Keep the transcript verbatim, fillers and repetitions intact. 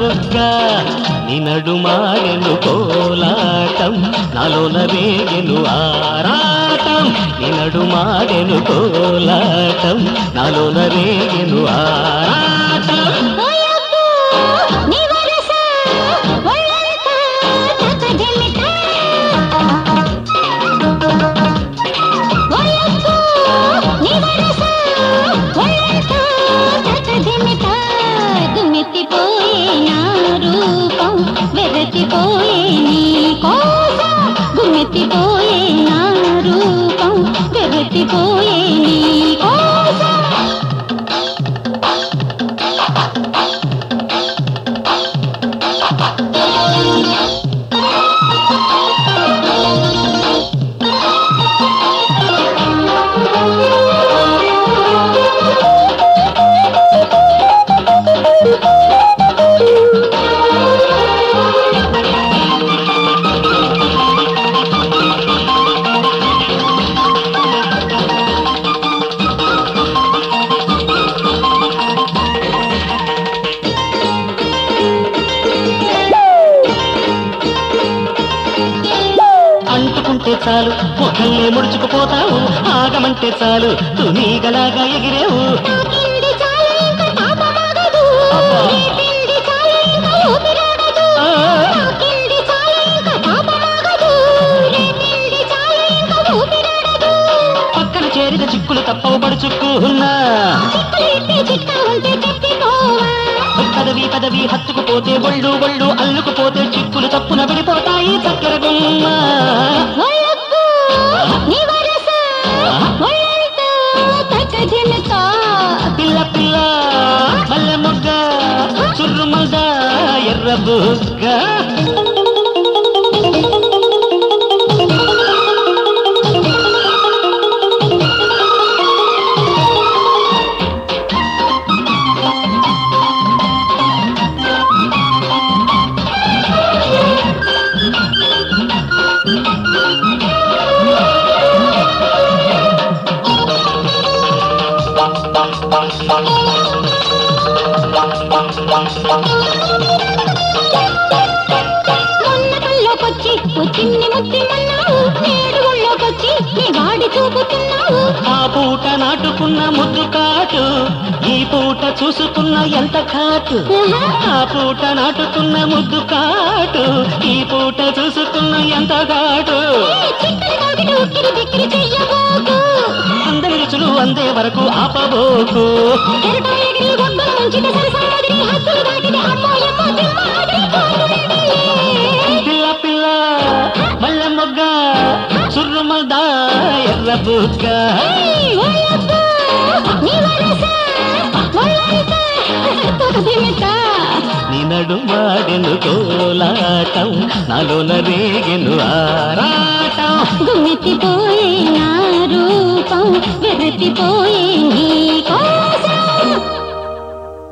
బుగ్గ నీ నడుమాడెను కోలాటం నాలోన రేగెను ఆరాటం నీ నడుమాడెను కోలాటం నాలోన రేగెను ఆరాటం వెరతిపోయే నీ కోసం గుమ్మెత్తిపోయే నా రూపం వెరతిపోయే నీ కోసం అంటుకుంటే చాలు మొక్కల్ని ముడుచుకుపోతావు ఆగమంటే చాలు తునీగలాగా ఎగిరేవు పక్కన చేరిన చిక్కులు తప్పవు పడుచుక్కున్నా పదవి పదవి హత్తుకుపోతే ఒళ్ళు ఒళ్ళు అల్లుకుపోతే చిక్కులు తప్పున విడిపోతాయి చక్కెర గుమ్మ పిల్ల పిల్ల మల్లె మొగ్గ చుర్రు మల్ద ఎర్ర బుగ్గ మొన్నకల్లోకొచ్చి వచ్చింది ముద్దిమన్నావు నేడు ఒళ్ళోకొచ్చి నీ వాడి చూపుతున్నావు ఆ పూట నాటుకున్న ముద్దు కాటు ఈ పూట చూసుకున్న ఎంత కాటు ఆ పూట నాటుకున్న ముద్దు కాటు ఈ పూట చూసుకున్న ఎంత కాటు అందరి రుచులు అందే వరకు ఆపబోకు పిల్ల పిల్ల మల్లె మొగ్గ చుర్రు మల్ద ఎర్ర బుగ్గ నీ నడుమాడెను కోలాటం నాలోన రేగెను ఆరాటం గుమ్మెత్తిపోయే నా రూపం వెరతిపోయే నీ